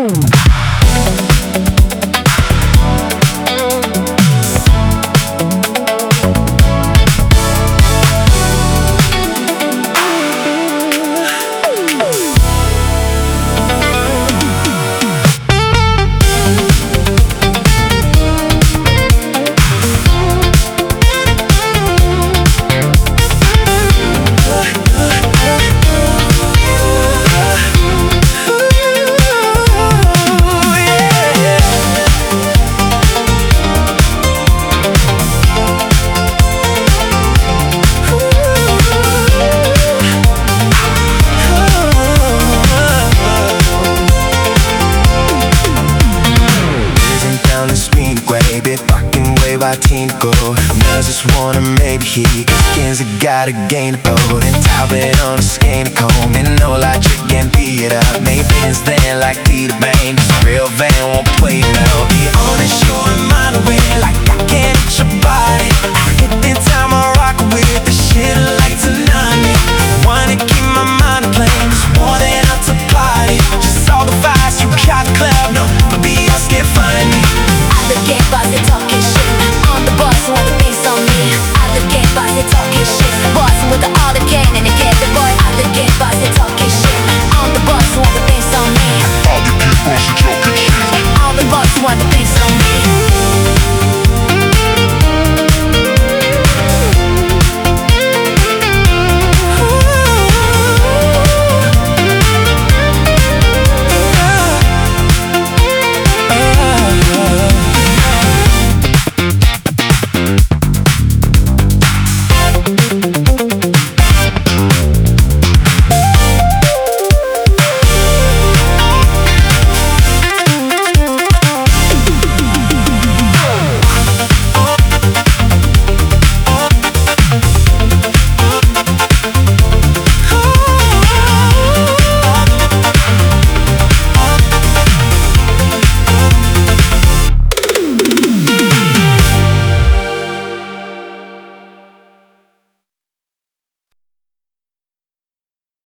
Tinko, does just wanna make heat. Skins that gotta gain a boat and top it on a skinny comb. And no logic and beat it up. Make things then like Peter Bane. This real van won't play now. The honest, you're mine away like I can't hit your body.